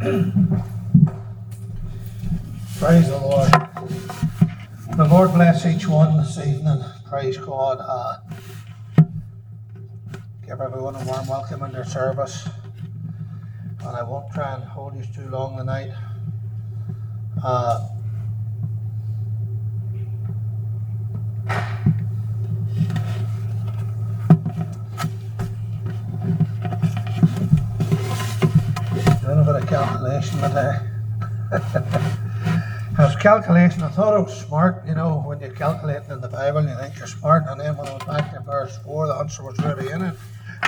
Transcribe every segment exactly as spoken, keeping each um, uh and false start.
Praise the Lord. The Lord bless each one this evening. Praise God. Uh, give everyone a warm welcome in their service. And I won't try and hold you too long tonight. Uh, doing a bit of calculation today. I was calculating, I thought I was smart. You know, when you're calculating in the Bible, you think you're smart, and then when I went back to verse four, the answer was really in it.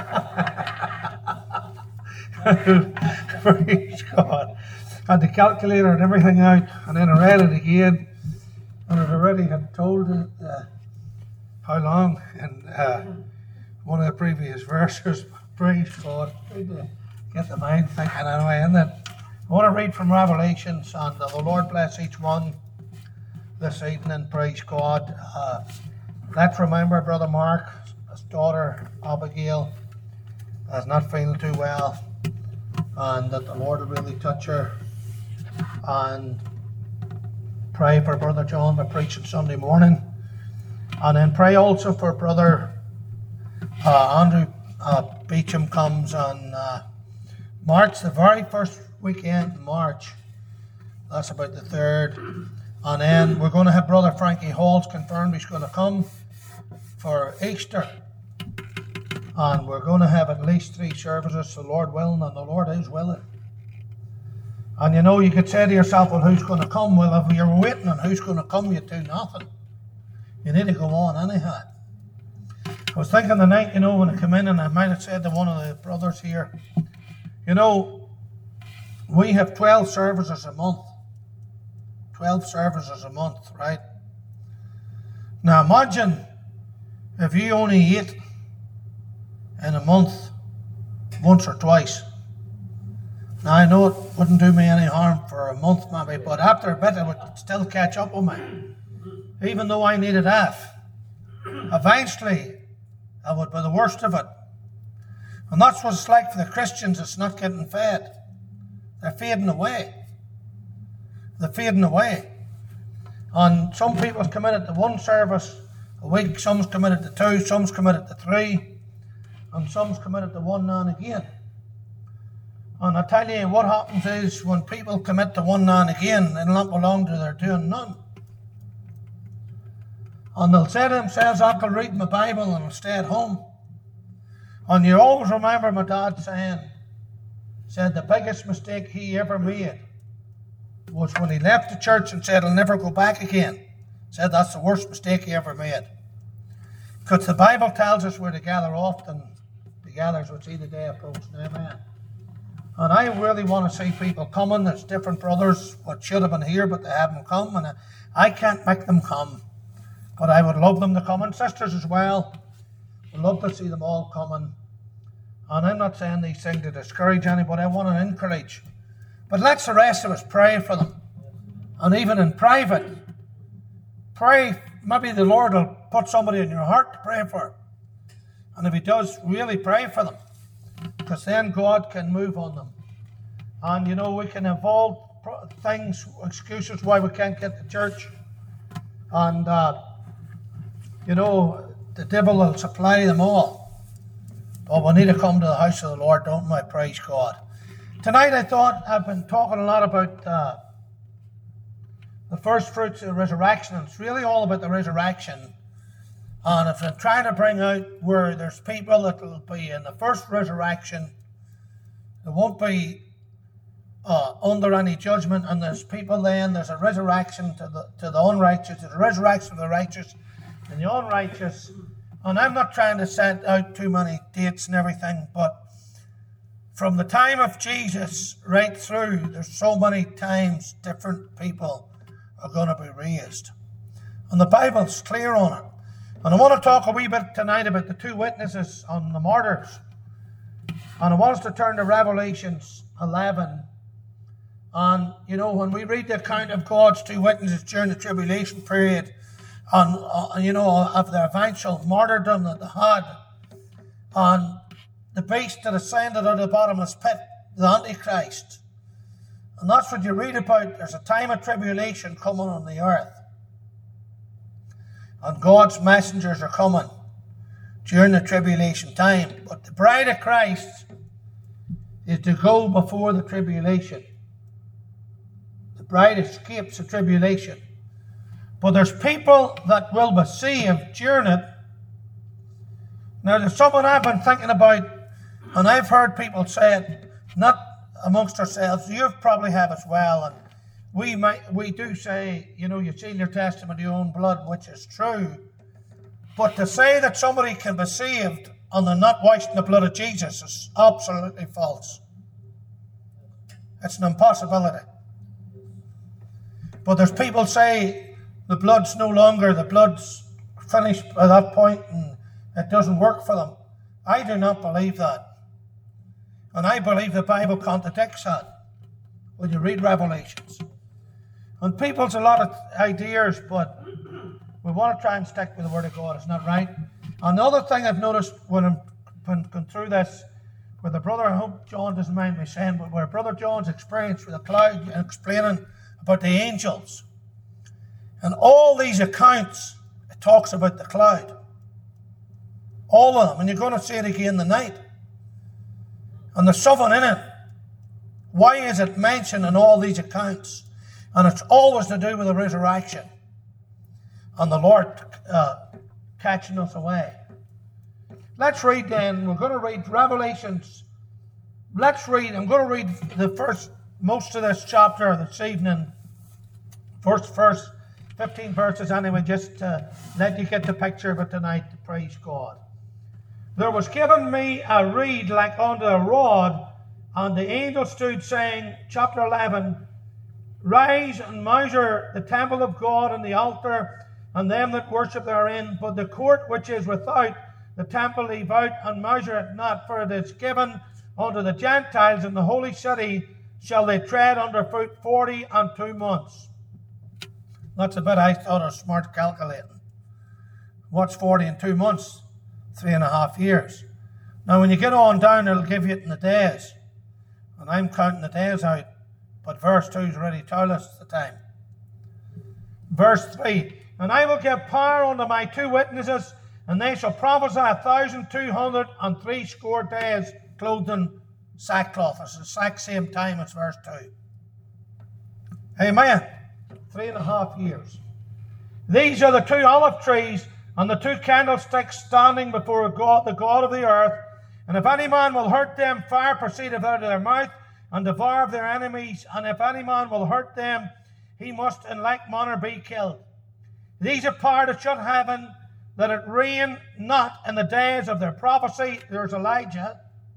Praise God. Had the calculator and everything out, and then I read it again, and it already had told it, uh, how long in uh, one of the previous verses. Praise God. Trying to get the mind thinking anyway, and then I want to read from Revelations, and uh, the Lord bless each one this evening. Praise God. Uh, let's remember Brother Mark, his daughter Abigail, is not feeling too well, and that the Lord will really touch her. And pray for Brother John for preaching Sunday morning, and then pray also for Brother uh, Andrew uh, Beecham comes on uh, March, the very first weekend in March. That's about the third. And then we're going to have Brother Frankie Halls confirmed he's going to come for Easter. And we're going to have at least three services, the Lord willing, and the Lord is willing. And you know, you could say to yourself, well, who's going to come? Well, if you're waiting on who's going to come, you do nothing. You need to go on anyhow. I was thinking the night, you know, when I come in, and I might have said to one of the brothers here, you know, we have twelve services a month. twelve services a month, right? Now imagine if you only ate in a month once or twice. Now I know it wouldn't do me any harm for a month maybe, but after a bit it would still catch up with me. Even though I needed half. Eventually I would be the worst of it. And that's what it's like for the Christians that's not getting fed. They're fading away. They're fading away. And some people's committed to one service a week, some's committed to two, some's committed to three, and some's committed to one now and again. And I tell you, what happens is when people commit to one now and again, it'll not belong to their doing none. And they'll say to themselves, I can read my Bible and I'll stay at home. And you always remember my dad saying, said the biggest mistake he ever made was when he left the church and said he'll never go back again. Said that's the worst mistake he ever made. Because the Bible tells us we're to gather often, together as we see the day approaching. Amen. And I really want to see people coming. There's different brothers what should have been here, but they haven't come. And I can't make them come. But I would love them to come. And sisters as well. I'd love to see them all coming. And I'm not saying these things to discourage anybody. I want to encourage. But let's the rest of us pray for them. And even in private, pray. Maybe the Lord will put somebody in your heart to pray for. And if He does, really pray for them. Because then God can move on them. And you know, we can involve things, excuses why we can't get to church. And, uh, you know, the devil will supply them all. But we need to come to the house of the Lord, don't we? Praise God. Tonight I thought, I've been talking a lot about uh, the first fruits of the resurrection. And it's really all about the resurrection. And if I'm trying to bring out where there's people that will be in the first resurrection, there won't be uh, under any judgment, and there's people then, there's a resurrection to the to the unrighteous, there's a resurrection of the righteous and the unrighteous. And I'm not trying to set out too many dates and everything, but from the time of Jesus right through, there's so many times different people are going to be raised. And the Bible's clear on it. And I want to talk a wee bit tonight about the two witnesses on the martyrs. And I want us to turn to Revelations eleven. And, you know, when we read the account of God's two witnesses during the tribulation period, and, uh, you know, of the eventual martyrdom that they had, and the beast that ascended out of the bottomless pit, the Antichrist, And that's what you read about. There's a time of tribulation coming on the earth. And God's messengers are coming during the tribulation time. But the bride of Christ is to go before the tribulation. The bride escapes the tribulation. But there's people that will be saved during it. Now, there's someone I've been thinking about, and I've heard people say it, not amongst ourselves. You probably have as well. And we might, we do say, you know, you've seen your testament of your own blood, which is true. But to say that somebody can be saved and they're not washed in the blood of Jesus is absolutely false. It's an impossibility. But there's people say the blood's no longer, the blood's finished by that point and it doesn't work for them. I do not believe that. And I believe the Bible contradicts that when you read Revelations. And people's a lot of ideas, but we want to try and stick with the Word of God. Isn't that right? Another thing I've noticed when I'm been going through this, with the brother, I hope John doesn't mind me saying, but where Brother John's experience with the cloud and explaining about the angels. And all these accounts, it talks about the cloud. All of them. And you're going to see it again tonight. And there's something in it. Why is it mentioned in all these accounts? And it's always to do with the resurrection. And the Lord uh, catching us away. Let's read then. We're going to read Revelations. Let's read. I'm going to read the first, most of this chapter this evening. First, first fifteen verses anyway, just to let you get the picture of it tonight. Praise God. There was given me a reed like unto a rod, and the angel stood saying, chapter eleven, rise and measure the temple of God and the altar, and them that worship therein, but the court which is without the temple leave out, and measure it not, for it is given unto the Gentiles, in the holy city shall they tread under foot forty and two months. That's a bit I thought of smart calculating. What's forty and two months? Three and a half years. Now when you get on down, it'll give you it in the days. And I'm counting the days out. But verse two is already told us the time. Verse three, and I will give power unto my two witnesses, and they shall prophesy a thousand two hundred and three score days, clothed in sackcloth. It's the exact same time as verse two. Amen. Three and a half years. These are the two olive trees and the two candlesticks standing before God, the God of the earth. And if any man will hurt them, fire proceedeth out of their mouth, and devour their enemies. And if any man will hurt them, he must in like manner be killed. These are power to shut heaven, that it rain not in the days of their prophecy. There's Elijah.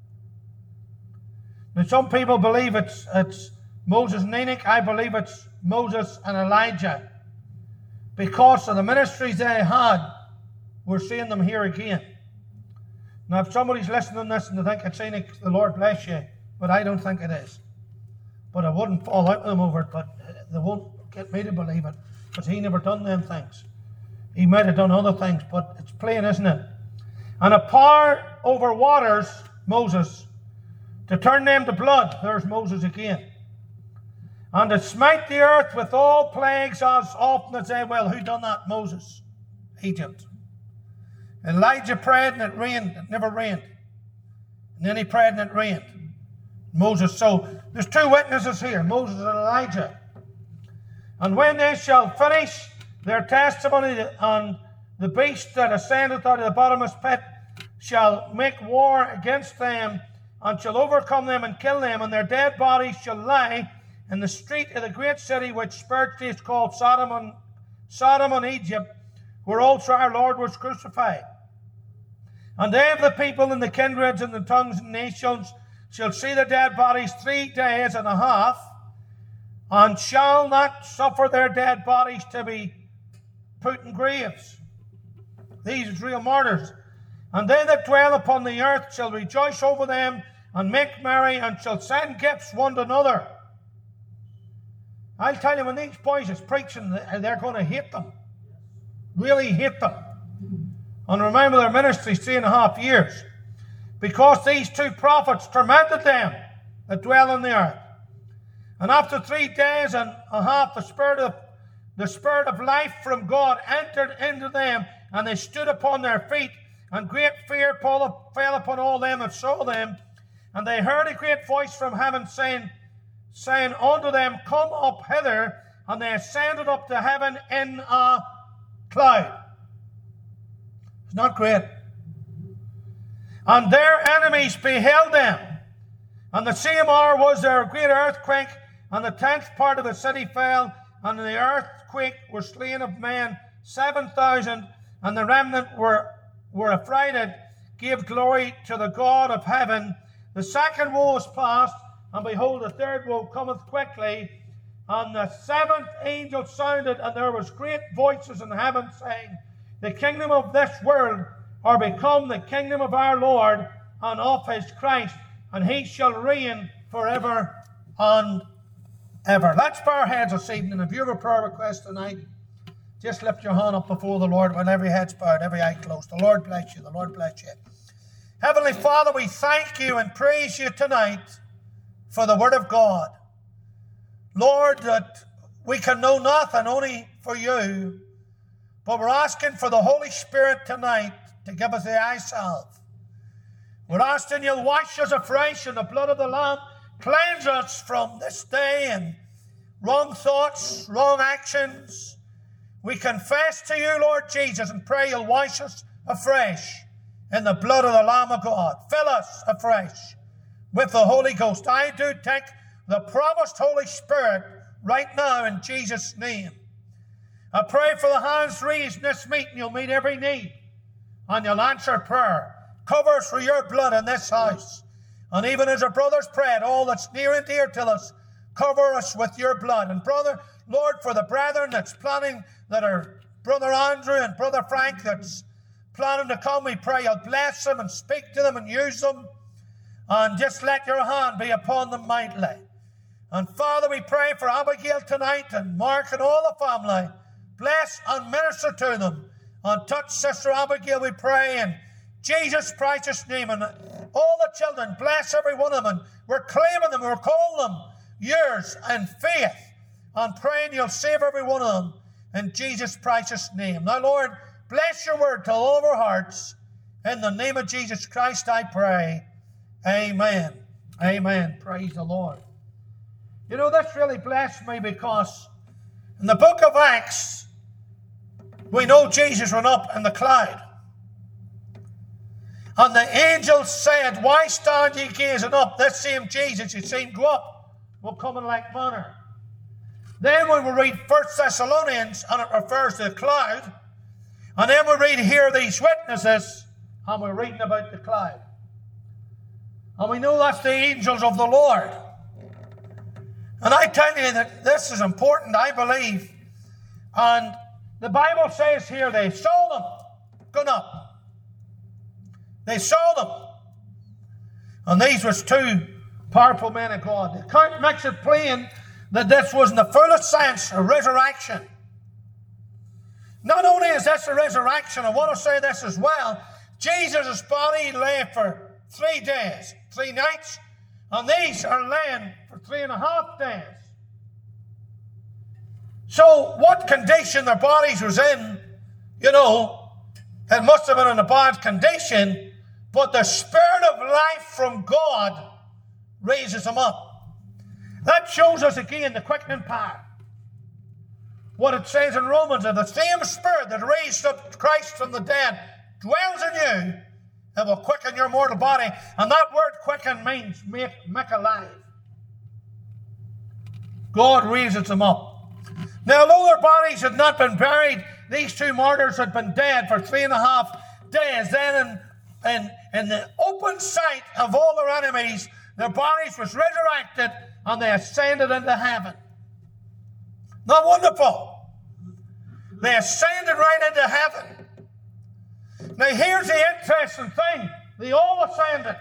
Now some people believe it's, it's Moses and Enoch. I believe it's Moses and Elijah. Because of the ministries they had, we're seeing them here again. Now, if somebody's listening to this and they think it's Enoch, the Lord bless you, but I don't think it is. But I wouldn't fall out with them over it, but they won't get me to believe it, because he never done them things. He might have done other things, but it's plain, isn't it? And a power over waters, Moses, to turn them to blood. There's Moses again. And to smite the earth with all plagues as often as they will. Who done that? Moses. Egypt. Elijah prayed and it rained. It never rained. And then he prayed and it rained. Moses. So there's two witnesses here, Moses and Elijah. And when they shall finish their testimony, on the beast that ascendeth out of the bottomless pit shall make war against them, and shall overcome them and kill them, and their dead bodies shall lie in the street of the great city which spiritually is called Sodom and, Sodom and Egypt, where also our Lord was crucified. And they of the people and the kindreds and the tongues and nations shall see the dead bodies three days and a half, and shall not suffer their dead bodies to be put in graves. These are real martyrs. And they that dwell upon the earth shall rejoice over them, and make merry, and shall send gifts one to another. I'll tell you, when these boys is preaching, they're going to hate them. Really hate them. And remember their ministry three and a half years. Because these two prophets tormented them that dwell on the earth. And after three days and a half, the spirit of the spirit of life from God entered into them, and they stood upon their feet, and great fear fell upon all them that saw them. And they heard a great voice from heaven saying, saying unto them, Come up hither. And they ascended up to heaven in a cloud. It's not great. And their enemies beheld them. And the same hour was there a great earthquake, and the tenth part of the city fell, and in the earthquake were slain of men seven thousand, and the remnant were, were affrighted, gave glory to the God of heaven. The second woe is past, and behold, the third woe cometh quickly. And the seventh angel sounded, and there was great voices in heaven saying, The kingdom of this world are become the kingdom of our Lord and of his Christ, and he shall reign forever and ever. Let's bow our heads this evening. If you have a prayer request tonight, just lift your hand up before the Lord with every head bowed, every eye closed. The Lord bless you. The Lord bless you. Heavenly Father, we thank you and praise you tonight for the word of God. Lord, that we can know nothing only for you, but we're asking for the Holy Spirit tonight to give us the eye salve. We're asking you'll wash us afresh in the blood of the Lamb, cleanse us from this day and wrong thoughts, wrong actions. We confess to you, Lord Jesus, and pray you'll wash us afresh in the blood of the Lamb of God. Fill us afresh with the Holy Ghost. I do take the promised Holy Spirit right now in Jesus' name. I pray for the hands raised in this meeting. You'll meet every need and you'll answer prayer. Cover us with your blood in this house. And even as our brothers prayed, all that's near and dear to us, cover us with your blood. And brother, Lord, for the brethren that's planning, that are Brother Andrew and Brother Frank that's planning to come, we pray you'll bless them and speak to them and use them. And just let your hand be upon them mightily. And Father, we pray for Abigail tonight and Mark and all the family. Bless and minister to them. And touch Sister Abigail, we pray, in Jesus' precious name. And all the children, bless every one of them. And we're claiming them, we're calling them yours in faith. And praying you'll save every one of them in Jesus' precious name. Now, Lord, bless your word to all of our hearts. In the name of Jesus Christ, I pray. Amen. Amen. Praise the Lord. You know, this really blessed me because in the book of Acts, we know Jesus went up in the cloud. And the angel said, Why stand ye gazing up? This same Jesus you seen go up will come in like manner. Then when we read First Thessalonians, and it refers to the cloud, and then we read here these witnesses, and we're reading about the cloud. And we know that's the angels of the Lord. And I tell you that this is important, I believe. And the Bible says here they saw them going up. They saw them. And these was two powerful men of God. The account makes it plain that this was in the fullest sense a resurrection. Not only is this a resurrection, I want to say this as well. Jesus' body lay for three days, three nights, and these are laying for three and a half days. So what condition their bodies was in, you know, it must have been in a bad condition, but the Spirit of life from God raises them up. That shows us again the quickening power. What it says in Romans, that the same Spirit that raised up Christ from the dead dwells in you, it will quicken your mortal body. And that word quicken means make, make alive. God raises them up. Now, although their bodies had not been buried, these two martyrs had been dead for three and a half days. Then in, in, in the open sight of all their enemies, their bodies was resurrected and they ascended into heaven. Not wonderful? They ascended right into heaven. Now here's the interesting thing. They all ascended.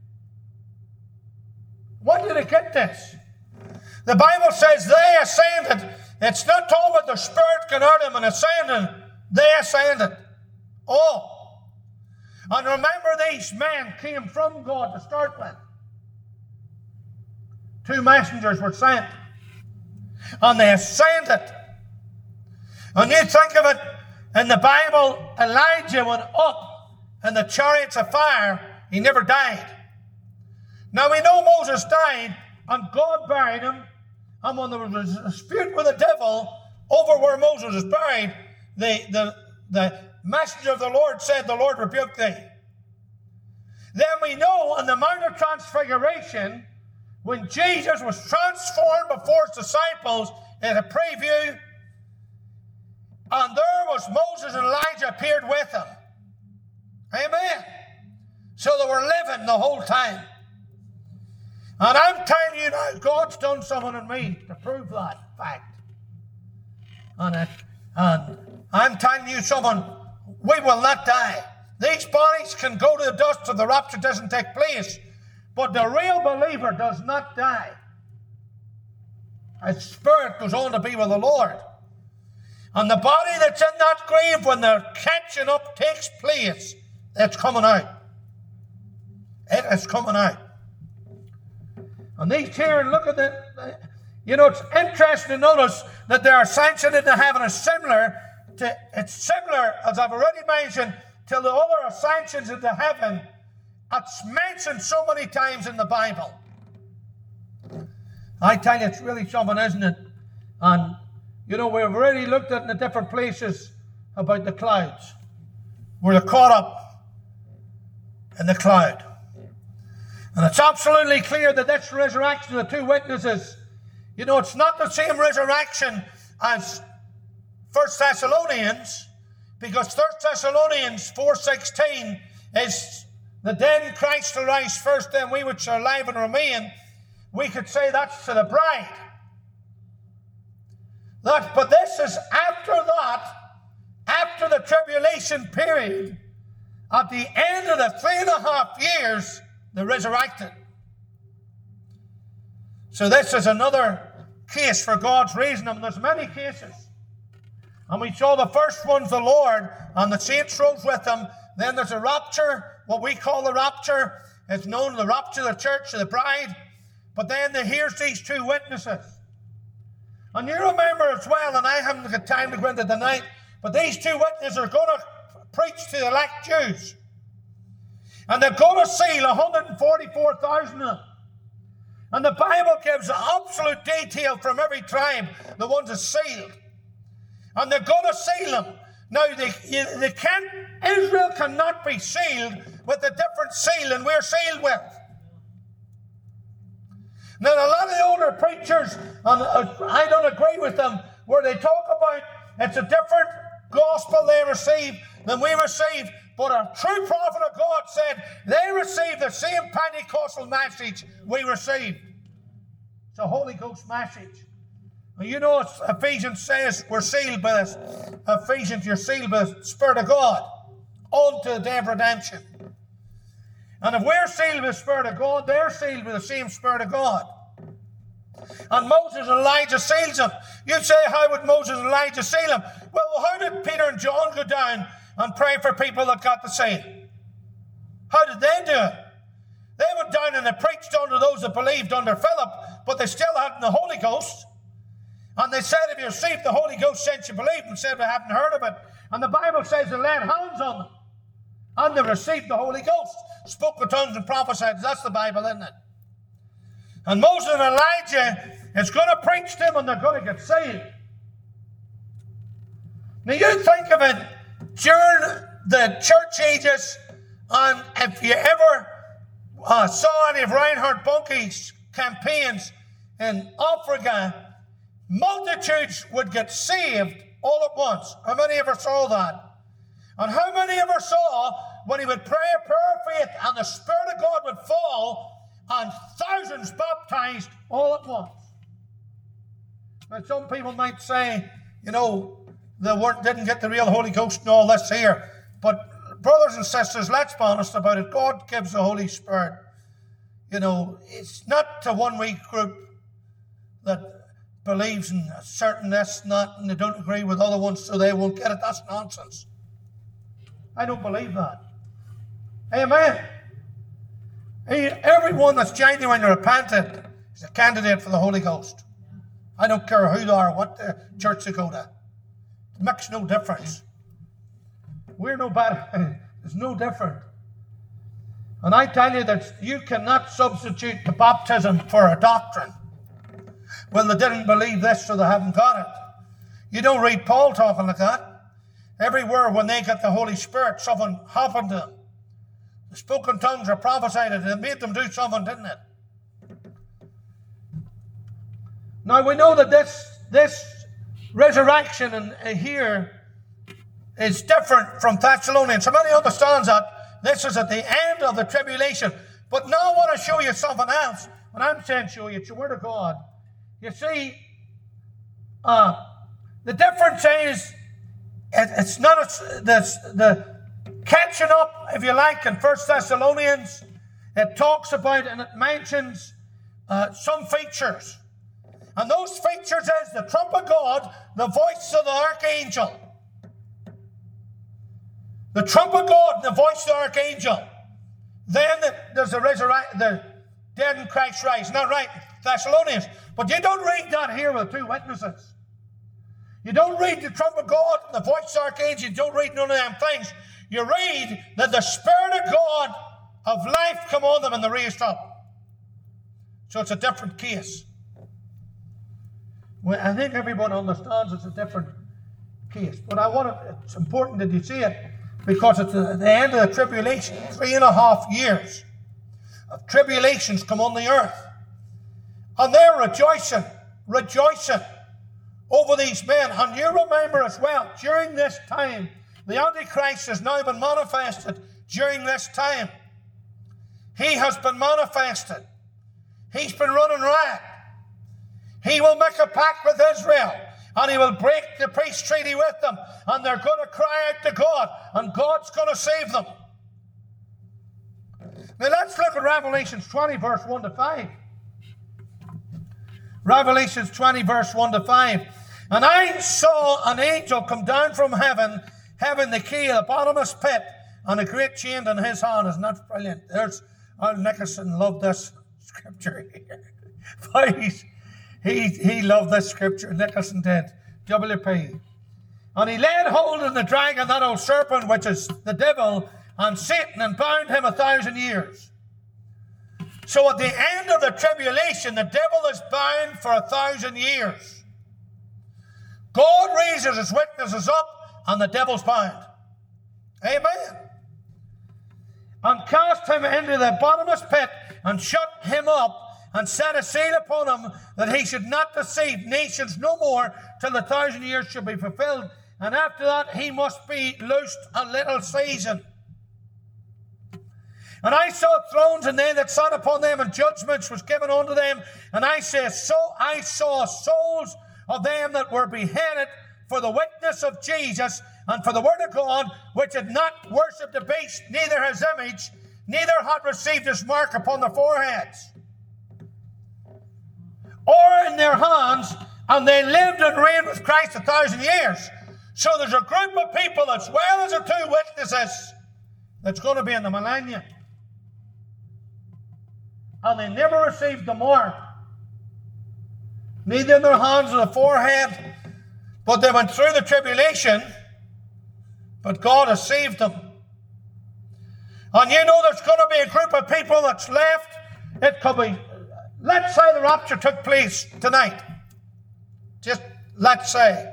When did they get this? The Bible says they ascended. It's not talking about the Spirit got out of them and ascended. They ascended. All. And remember, these men came from God to start with. Two messengers were sent And they ascended. And you think of it, in the Bible, Elijah went up in the chariots of fire. He never died. Now we know Moses died, and God buried him. And when there was a dispute with the devil over where Moses was buried, the, the, the messenger of the Lord said, the Lord rebuked thee. Then we know on the Mount of Transfiguration, when Jesus was transformed before his disciples in a preview, and there was Moses and Elijah appeared with him. Amen. So they were living the whole time. And I'm telling you now, God's done something in me to prove that fact. And, it, and I'm telling you something, we will not die. These bodies can go to the dust if the rapture doesn't take place. But the real believer does not die. His spirit goes on to be with the Lord. And the body that's in that grave, when the catching up takes place, it's coming out. It is coming out. And these here, look at the, you know, it's interesting to notice that there are ascension into heaven is similar to, it's similar, as I've already mentioned, to the other ascensions into heaven. It's mentioned so many times in the Bible. I tell you, it's really something, isn't it? And, you know, we've already looked at in the different places about the clouds. We're caught up in the cloud. And it's absolutely clear that this resurrection of the two witnesses, you know, it's not the same resurrection as First Thessalonians, because First Thessalonians four sixteen is the dead in Christ will rise first, then we which are alive and remain. We could say that's to the bride. That, but this is after that, after the tribulation period, at the end of the three and a half years, they're resurrected. So this is another case for God's reason. I mean, there's many cases. And we saw the first one's the Lord, and the saints rose with him. Then there's a rapture, what we call the rapture. It's known as the rapture of the church, of the bride. But then here's these two witnesses. And you remember as well, and I haven't got time to go into tonight, but these two witnesses are going to preach to the elect Jews. And they're going to seal one hundred forty-four thousand of them. And the Bible gives absolute detail from every tribe, the ones that sealed. And they're going to seal them. Now, they, they can't, Israel cannot be sealed with a different seal than we're sealed with. Now, a lot of the older preachers, and I don't agree with them, where they talk about it's a different gospel they receive than we receive. But a true prophet of God said they received the same Pentecostal message we received. It's a Holy Ghost message. Well, you know, Ephesians says we're sealed by this. Ephesians, you're sealed by the Spirit of God unto the day of redemption. And if we're sealed with the Spirit of God, they're sealed with the same Spirit of God. And Moses and Elijah seals them. You'd say, how would Moses and Elijah seal them? Well, how did Peter and John go down and pray for people that got the seal? How did they do it? They went down and they preached unto those that believed under Philip, but they still hadn't the Holy Ghost. And they said, if you received the Holy Ghost since you believed, and said, we haven't heard of it. And the Bible says they laid hands on them. And they received the Holy Ghost. Spoke with tongues and prophesied. That's the Bible, isn't it? And Moses and Elijah is going to preach to them, and they're going to get saved. Now you think of it, during the church ages, and if you ever uh, saw any of Reinhard Bonnke's campaigns in Africa, multitudes would get saved all at once. How many ever saw that? And how many ever saw when he would pray a prayer of faith and the Spirit of God would fall and thousands baptized all at once? Now some people might say, you know, they weren't, didn't get the real Holy Ghost and all this here. But brothers and sisters, let's be honest about it. God gives the Holy Spirit. You know, it's not to one weak group that believes in a certain this and that, and they don't agree with other ones, so they won't get it. That's nonsense. I don't believe that. Amen. Everyone that's genuine and repentant is a candidate for the Holy Ghost. I don't care who they are, what the church they go to. It makes no difference. We're no better. It's no different. And I tell you that you cannot substitute the baptism for a doctrine. Well, they didn't believe this, so they haven't got it. You don't read Paul talking like that. Everywhere when they got the Holy Spirit, something happened to them. The spoken tongues or prophesied it. It made them do something, didn't it? Now we know that this, this resurrection in, uh, here is different from Thessalonians. Somebody understands that this is at the end of the tribulation. But now I want to show you something else. When I'm saying show you, it's the Word of God. You see, uh, the difference is it, it's not a, the, the catching up, if you like, in First Thessalonians. It talks about and it mentions uh, some features. And those features is the trump of God, the voice of the archangel. The trump of God and the voice of the archangel. Then there's the resurrection, the dead in Christ rise. Not right, Thessalonians. But you don't read that here with two witnesses. You don't read the trump of God and the voice of the archangel. You don't read none of them things. You read that the Spirit of God of life come on them and they're raised up. So it's a different case. Well, I think everyone understands it's a different case. But I want to, it's important that you see it because it's at the end of the tribulation. Three and a half years of tribulations come on the earth. And they're rejoicing, rejoicing over these men. And you remember as well, during this time, the Antichrist has now been manifested during this time. He has been manifested. He's been running riot. He will make a pact with Israel, and he will break the peace treaty with them, and they're going to cry out to God, and God's going to save them. Now let's look at Revelation twenty, verse one to five. Revelation twenty, verse one to five. And I saw an angel come down from heaven, having the key of the bottomless pit, and a great chain in his hand. Isn't that brilliant? There's, oh, Nicholson loved this scripture here. Please. He, he loved this scripture. Nicholson did. W P. And he laid hold of the dragon, that old serpent, which is the devil, and Satan, and bound him a thousand years. So at the end of the tribulation, the devil is bound for a thousand years. God raises his witnesses up, and the devil's bound. Amen. And cast him into the bottomless pit, and shut him up, and set a seal upon him that he should not deceive nations no more till the thousand years should be fulfilled. And after that he must be loosed a little season. And I saw thrones, and they that sat upon them, and judgments was given unto them. And I say, so I saw souls of them that were beheaded for the witness of Jesus and for the word of God, which had not worshipped the beast, neither his image, neither had received his mark upon their foreheads or in their hands, and they lived and reigned with Christ a thousand years. So there's a group of people, as well as the two witnesses, that's going to be in the millennium. And they never received the mark, neither in their hands or the forehead, but they went through the tribulation, but God has saved them. And you know there's going to be a group of people that's left. It could be, let's say the rapture took place tonight. Just let's say.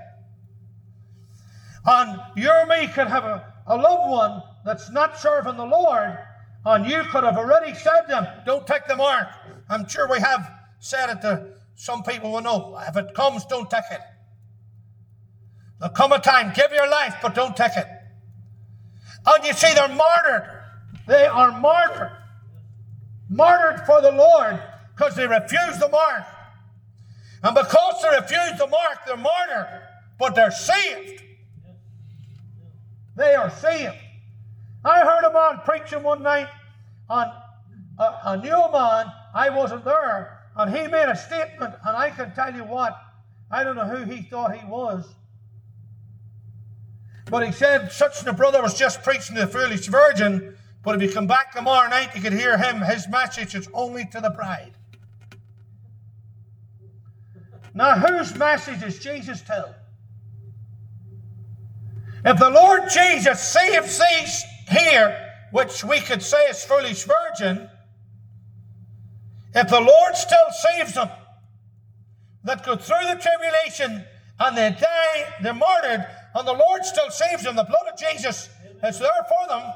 And you or me could have a, a loved one that's not serving the Lord, and you could have already said to them, don't take the mark. I'm sure we have said it to some people who know. If it comes, don't take it. There'll come a time, give your life, but don't take it. And you see, they're martyred. They are martyred. Martyred for the Lord because they refused the mark. And because they refused the mark, they're martyred. But they're saved. They are saved. I heard a man preaching one night, and a, a new man, I wasn't there, and he made a statement, and I can tell you what, I don't know who he thought he was, but he said such a brother was just preaching to the foolish virgin, but if you come back tomorrow night, you could hear him, his message is only to the bride. Now, whose message is Jesus to? If the Lord Jesus saves these here, which we could say is foolish virgin, if the Lord still saves them, that go through the tribulation and they die, they're martyred, and the Lord still saves them, the blood of Jesus is there for them,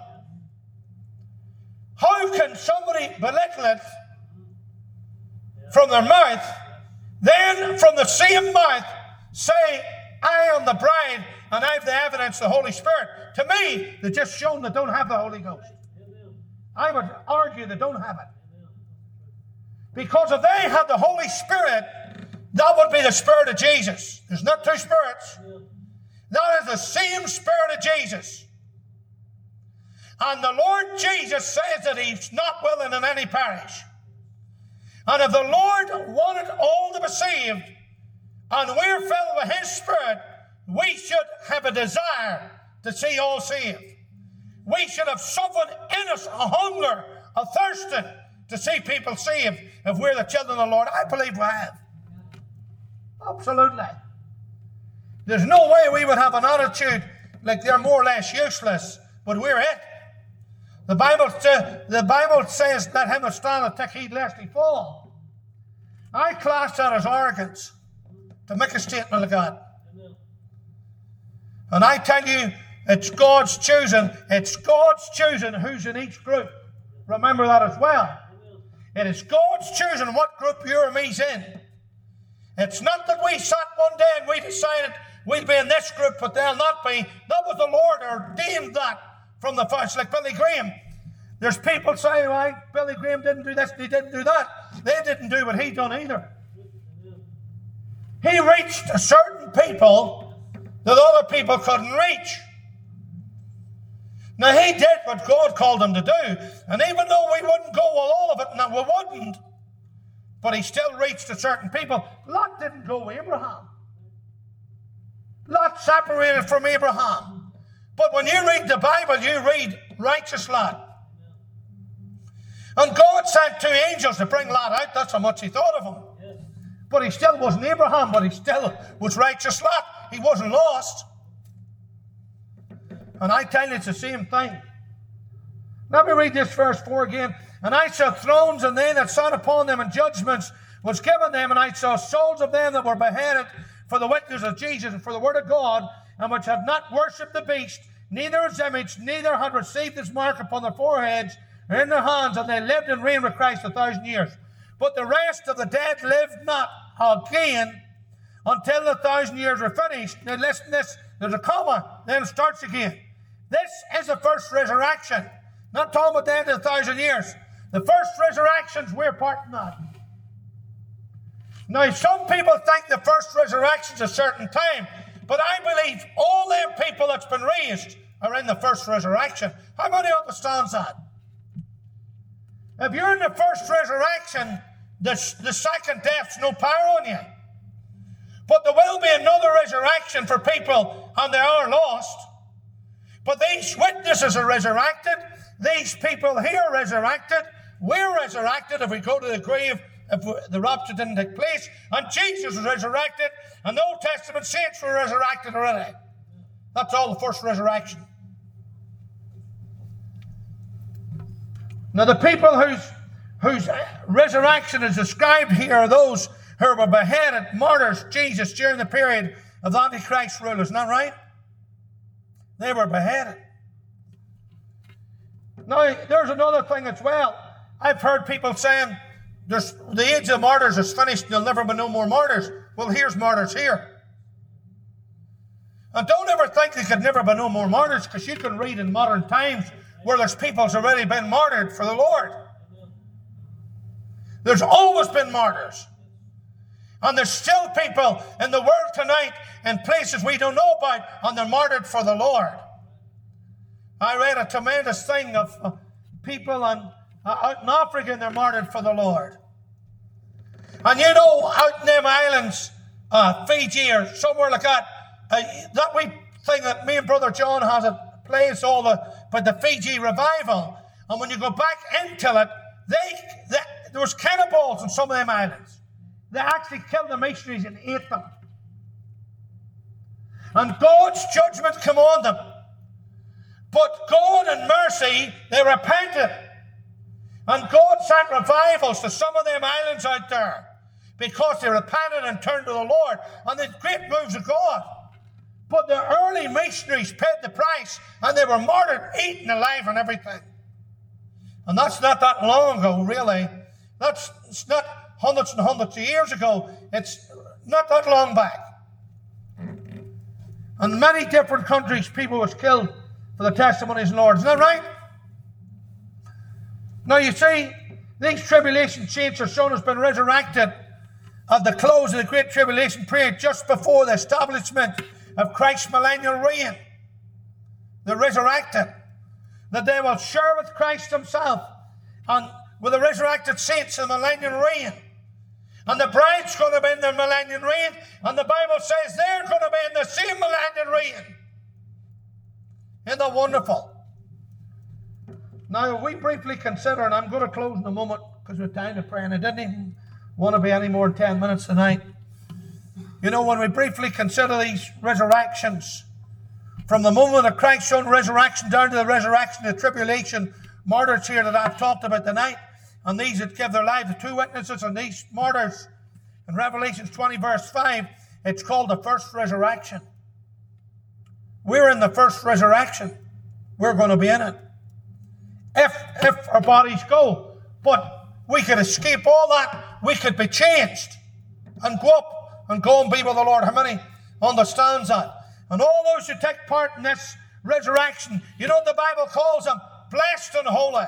how can somebody belittle it from their mouth, then from the same mouth say, I am the bride and I have the evidence of the Holy Spirit? To me, they're just shown they don't have the Holy Ghost. I would argue they don't have it. Because if they had the Holy Spirit, that would be the Spirit of Jesus. There's not two spirits. That is the same Spirit of Jesus. And the Lord Jesus says that He's not willing in any perish. And if the Lord wanted all to be saved, and we're filled with His Spirit, we should have a desire to see all saved. We should have something in us, a hunger, a thirsting to see people saved if we're the children of the Lord. I believe we have. Absolutely. There's no way we would have an attitude like they're more or less useless, but we're it. The Bible, the Bible says, let him that standeth take heed lest he fall. I class that as arrogance to make a statement of God. And I tell you, it's God's choosing. It's God's choosing who's in each group. Remember that as well. It is God's choosing what group you or me's in. It's not that we sat one day and we decided we'll be in this group, but they'll not be. That was the Lord ordained that from the first, like Billy Graham. There's people saying, well, Billy Graham didn't do this and he didn't do that. They didn't do what he done either. He reached a certain people that other people couldn't reach. Now, he did what God called him to do. And even though we wouldn't go with all of it, and we wouldn't, but he still reached a certain people. Lot didn't go with Abraham. Lot separated from Abraham. But when you read the Bible, you read righteous Lot. And God sent two angels to bring Lot out. That's how much he thought of him. Yes. But he still wasn't Abraham, but he still was righteous Lot. He wasn't lost. And I tell you, it's the same thing. Let me read this verse four again. And I saw thrones, and they that sat upon them, and judgments was given them. And I saw souls of them that were beheaded for the witness of Jesus and for the word of God, and which had not worshipped the beast, neither his image, neither had received his mark upon their foreheads or in their hands, and they lived and reigned with Christ a thousand years. But the rest of the dead lived not again until the thousand years were finished. Now listen to this, there's a comma, then it starts again. This is the first resurrection. Not talking about the end of the thousand years. The first resurrections, we're part in that. Now, some people think the first resurrection's a certain time, but I believe all them people that's been raised are in the first resurrection. How many understands that? If you're in the first resurrection, the, the second death's no power on you. But there will be another resurrection for people, and they are lost. But these witnesses are resurrected. These people here are resurrected. We're resurrected if we go to the grave, if the rapture didn't take place. And Jesus was resurrected, and the Old Testament saints were resurrected already. That's all the first resurrection. Now the people whose, whose resurrection is described here are those who were beheaded, martyrs, Jesus, during the period of the Antichrist rule. Isn't that right? They were beheaded. Now, there's another thing as well. I've heard people saying there's, the age of martyrs is finished and there'll never be no more martyrs. Well, here's martyrs here. And don't ever think there could never be no more martyrs, because you can read in modern times where there's people who's already been martyred for the Lord. There's always been martyrs. And there's still people in the world tonight in places we don't know about, and they're martyred for the Lord. I read a tremendous thing of uh, people on, uh, out in Africa, and they're martyred for the Lord. And you know, out in them islands, uh, Fiji or somewhere like that, uh, that wee thing that me and Brother John has, it plays all the, but the Fiji revival. And when you go back into it, they, they there was cannibals on some of them islands. They actually killed the missionaries and ate them. And God's judgment came on them. But God in mercy, they repented. And God sent revivals to some of them islands out there because they repented and turned to the Lord. And the great moves of God. But the early missionaries paid the price, and they were martyred, eaten alive and everything. And that's not that long ago, really. That's it's not hundreds and hundreds of years ago. It's not that long back. And many different countries, people was killed for the testimonies of the Lord. Isn't that right? Now you see, these tribulation saints are shown has been resurrected at the close of the Great Tribulation period, just before the establishment of Christ's millennial reign. They're resurrected. That they will share with Christ himself and with the resurrected saints in the millennial reign. And the bride's going to be in the millennial reign, and the Bible says they're going to be in the same millennial reign. Isn't that wonderful? Now, we briefly consider, and I'm going to close in a moment because we're time to pray, and I didn't even want to be any more than ten minutes tonight. You know, when we briefly consider these resurrections, from the moment of Christ's own resurrection down to the resurrection of the tribulation martyrs here that I've talked about tonight, and these that give their lives, the two witnesses, and these martyrs, in Revelation twenty verse five, it's called the first resurrection. We're in the first resurrection. We're going to be in it. If, if our bodies go. But we could escape all that. We could be changed and go up and go and be with the Lord. How many understands that? And all those who take part in this resurrection, you know what the Bible calls them? Blessed and holy.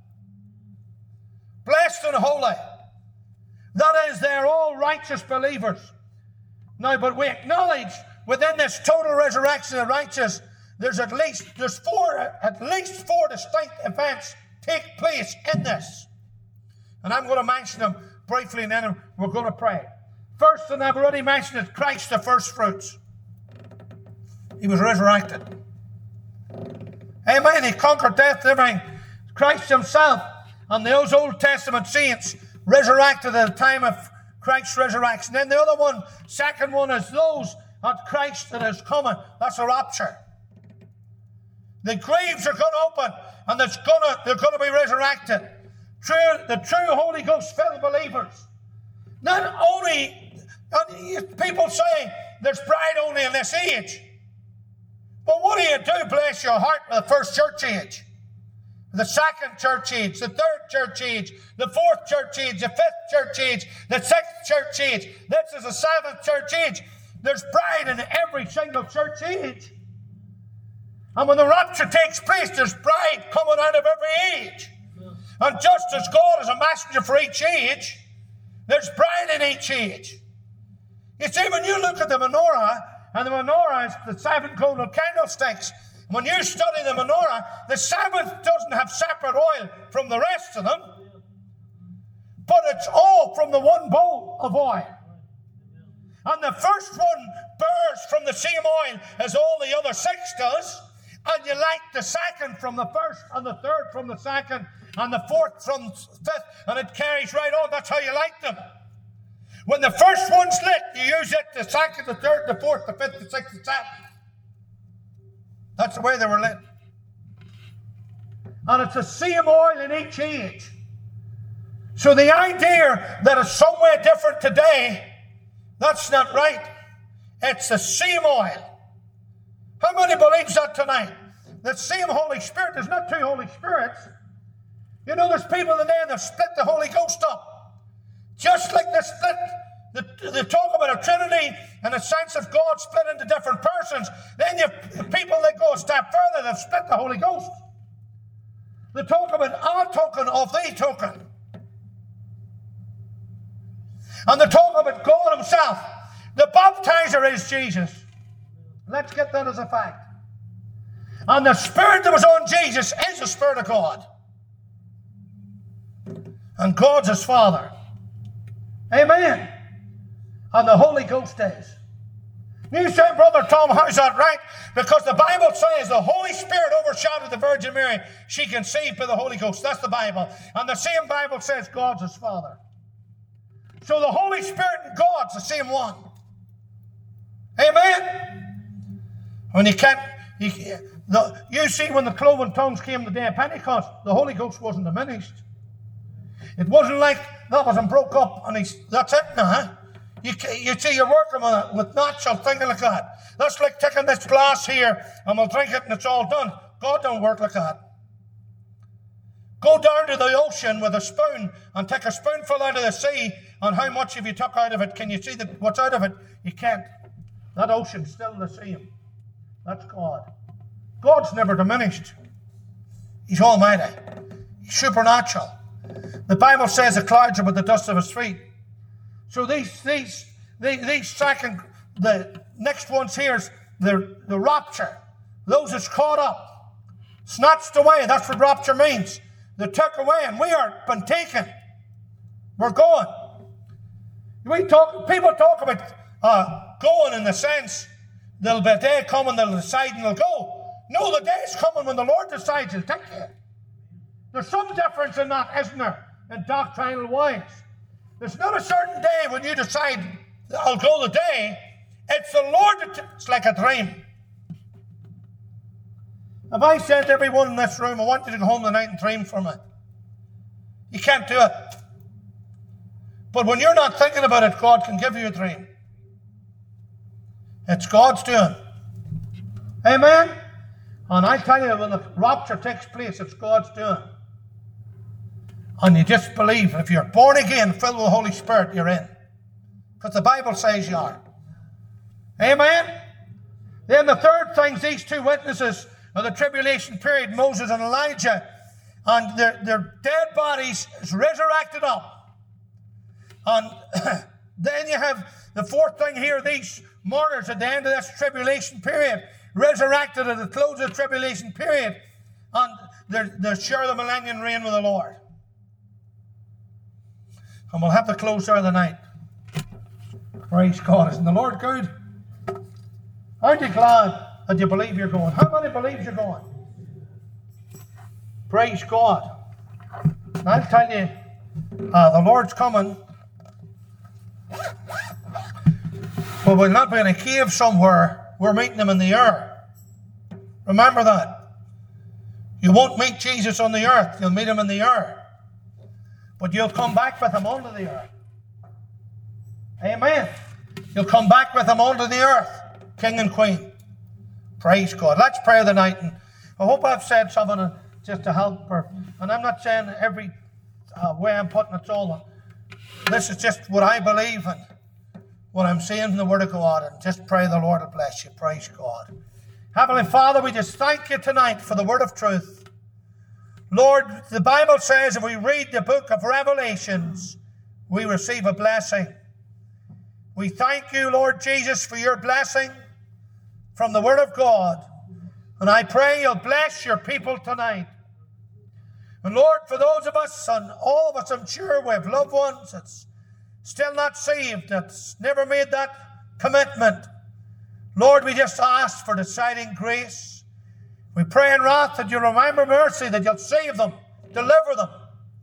Blessed and holy. That is, they're all righteous believers. Now, but we acknowledge within this total resurrection of righteous, there's at least there's four at least four distinct events take place in this. And I'm going to mention them briefly, and then we're going to pray. First, and I've already mentioned it, Christ the first fruits. He was resurrected. Amen. He conquered death and everything. Christ himself and those Old Testament saints resurrected at the time of Christ's resurrection. Then the other one, second one, is those at Christ that is coming. That's a rapture. The graves are going to open, and it's gonna, they're going to be resurrected. True, the true Holy Ghost filled believers. Not only, people say there's bride only in this age. But what do you do, bless your heart, with the first church age? The second church age, the third church age, the fourth church age, the fifth church age, the sixth church age. This is the seventh church age. There's bride in every single church age. And when the rapture takes place, there's bride coming out of every age. And just as God is a messenger for each age, there's bride in each age. You see, when you look at the menorah, and the menorah is the seven golden candlesticks, when you study the menorah, the seventh doesn't have separate oil from the rest of them, but it's all from the one bowl of oil. And the first one bears from the same oil as all the other six does, and you light the second from the first, and the third from the second, and the fourth from the fifth, and it carries right on. That's how you light them. When the first one's lit, you use it, the second, the third, the fourth, the fifth, the sixth, the seventh. That's the way they were lit. And it's the same oil in each age. So the idea that it's somewhere different today, that's not right. It's the same oil. How many believes that tonight? The same Holy Spirit. There's not two Holy Spirits. You know, there's people in there that split the Holy Ghost up. Just like they split, the, they talk about a Trinity and a sense of God split into different persons. Then you the people that go a step further, they've split the Holy Ghost. They talk about our token of the token. And they talk about God himself. The baptizer is Jesus. Let's get that as a fact. And the Spirit that was on Jesus is the Spirit of God. And God's his Father. Amen. And the Holy Ghost is. You say, Brother Tom, how's that right? Because the Bible says the Holy Spirit overshadowed the Virgin Mary. She conceived by the Holy Ghost. That's the Bible. And the same Bible says God's his Father. So the Holy Spirit and God's the same one. Amen? When you can't, you, the, you see when the cloven tongues came the day of Pentecost, the Holy Ghost wasn't diminished. It wasn't like that wasn't broke up and he's, that's it now. Huh? You, you see, you're working with, with natural thinking like that. That's like taking this glass here and we'll drink it and it's all done. God don't work like that. Go down to the ocean with a spoon and take a spoonful out of the sea, and how much have you took out of it? Can you see that what's out of it? You can't. That ocean's still the same. That's God. God's never diminished. He's almighty. He's supernatural. The Bible says the clouds are but the dust of his feet. So these, these, these, these second, the next ones here is the, the rapture. Those that's caught up, snatched away. That's what rapture means. They took away, and we are been taken. We're going. We talk. People talk about uh, going in the sense there'll be a day coming, they'll decide and they'll go. No, the day's coming when the Lord decides he'll take you. There's some difference in that, isn't there, in doctrinal wise? There's not a certain day when you decide I'll go the day. It's the Lord that t- it's like a dream. If I said to everyone in this room, I want you to go home tonight and dream for me, you can't do it. But when you're not thinking about it, God can give you a dream. It's God's doing. Amen? And I tell you, when the rapture takes place, it's God's doing. And you just believe, if you're born again, filled with the Holy Spirit, you're in. Because the Bible says you are. Amen? Then the third thing, these two witnesses of the tribulation period, Moses and Elijah, and their, their dead bodies is resurrected up. And then you have the fourth thing here, these martyrs at the end of this tribulation period, resurrected at the close of the tribulation period, and they're, they're share the millennium reign with the Lord. And we'll have to close there the night. Praise God. Isn't the Lord good? Aren't you glad that you believe you're going? How many believes you're going? Praise God. And I'll tell you, uh, the Lord's coming. But we'll not be in a cave somewhere. We're meeting him in the air. Remember that. You won't meet Jesus on the earth. You'll meet him in the air. But you'll come back with him onto the earth. Amen. You'll come back with him onto the earth, King and Queen. Praise God. Let's pray tonight. And I hope I've said something just to help her. And I'm not saying every uh, way I'm putting it's all. This is just what I believe and what I'm seeing in the Word of God. And just pray the Lord will bless you. Praise God. Heavenly Father, we just thank you tonight for the word of truth. Lord, the Bible says if we read the book of Revelations, we receive a blessing. We thank you, Lord Jesus, for your blessing from the Word of God. And I pray you'll bless your people tonight. And Lord, for those of us, and all of us, I'm sure we have loved ones that's still not saved, that's never made that commitment. Lord, we just ask for deciding grace. We pray in wrath that you'll remember mercy, that you'll save them, deliver them.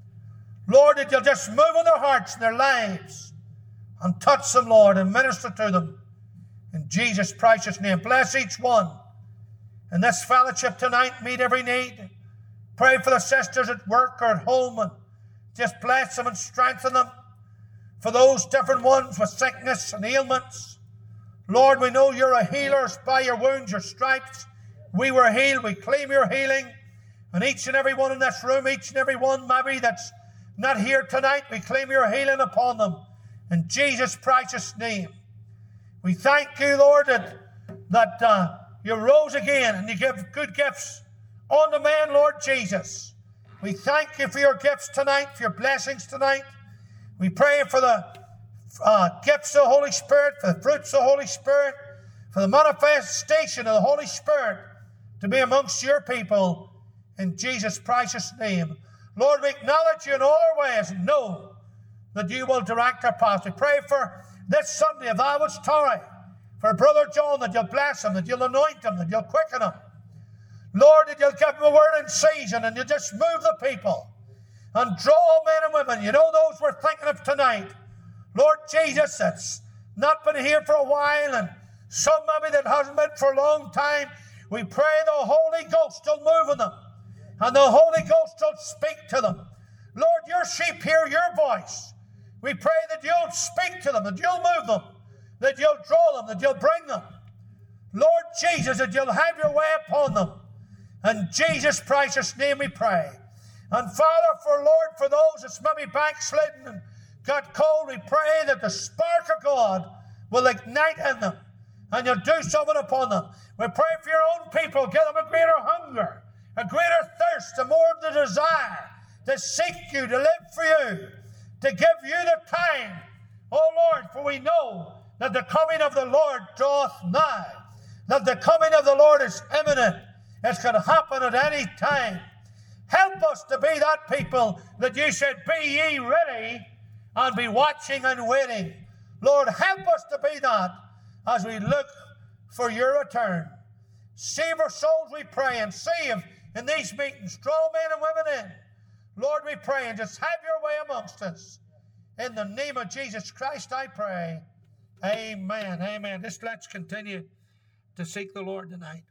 Lord, that you'll just move in their hearts and their lives and touch them, Lord, and minister to them. In Jesus' precious name, bless each one. In this fellowship tonight, meet every need. Pray for the sisters at work or at home and just bless them and strengthen them. For those different ones with sickness and ailments, Lord, we know you're a healer. By your wounds, your stripes, we were healed. We claim your healing. And each and every one in this room, each and every one maybe that's not here tonight, we claim your healing upon them. In Jesus' precious name. We thank you, Lord, that, that uh, you rose again and you give good gifts on the man, Lord Jesus. We thank you for your gifts tonight, for your blessings tonight. We pray for the uh, gifts of the Holy Spirit, for the fruits of the Holy Spirit, for the manifestation of the Holy Spirit to be amongst your people in Jesus' precious name. Lord, we acknowledge you in all our ways and know that you will direct our paths. We pray for this Sunday, if thou wouldst tarry, for Brother John, that you'll bless him, that you'll anoint him, that you'll quicken him. Lord, that you'll give him a word in season and you'll just move the people and draw men and women. You know those we're thinking of tonight. Lord Jesus, that's not been here for a while, and some maybe that hasn't been for a long time, we pray the Holy Ghost will move in them, and the Holy Ghost will speak to them. Lord, your sheep hear your voice. We pray that you'll speak to them, that you'll move them, that you'll draw them, that you'll bring them. Lord Jesus, that you'll have your way upon them. In Jesus' precious name we pray. And Father, for Lord, for those that's maybe backslidden and got cold, we pray that the spark of God will ignite in them, and you'll do something upon them. We pray for your own people. Give them a greater hunger, a greater thirst, a more of the desire to seek you, to live for you, to give you the time. Oh Lord, for we know that the coming of the Lord draweth nigh, that the coming of the Lord is imminent. It could happen at any time. Help us to be that people that you said, be ye ready and be watching and waiting. Lord, help us to be that as we look for your return. Save our souls, we pray, and save in these meetings. Draw men and women in. Lord, we pray, and just have your way amongst us. In the name of Jesus Christ, I pray. Amen. Amen. Just let's continue to seek the Lord tonight.